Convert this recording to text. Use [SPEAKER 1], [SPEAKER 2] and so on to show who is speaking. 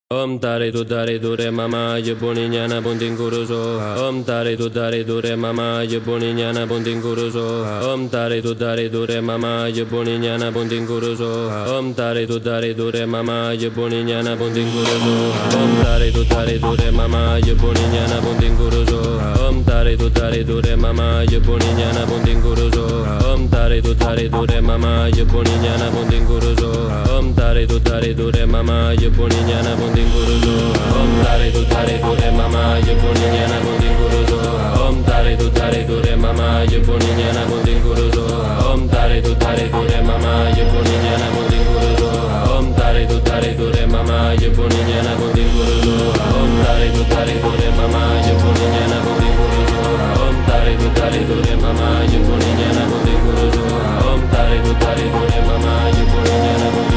[SPEAKER 1] Om tare tu tare dure mama je boni nyana bunting kuruso. Om tare tu tare dure mama je boni nyana bunting kuruso. Om tare tu tare dure mama je boni nyana bunting kuruso. Om tare tu tare dure mama je boni nyana bunting kuruso. Om tare tu tare dure mama je boni nyana bunting kuruso. Om tare tu tare dure mama je boni nyana bunting kuruso. Om tare tu tare dure mama je boni nyana bunting kuruso. Om tare tu tare dure mama je boni nyana bunting kuruso. Om tare tu tare dure mama je boni nyana bunting kuruso. Om tare tu tare dure mama je boni nyana bunting kuruso. Om tare tu tare dure mama je boni nyana bunting kuruso. Om tare tu tare dure mama je boni nyana bunting kuruso. Om tare tu tare dure mama je boni nyana bunting kuruso. Om tare tu tare dure mama je boni nyana bunting kuruso. Om tare tu tare dure mama je boni nyana bunting kuruso.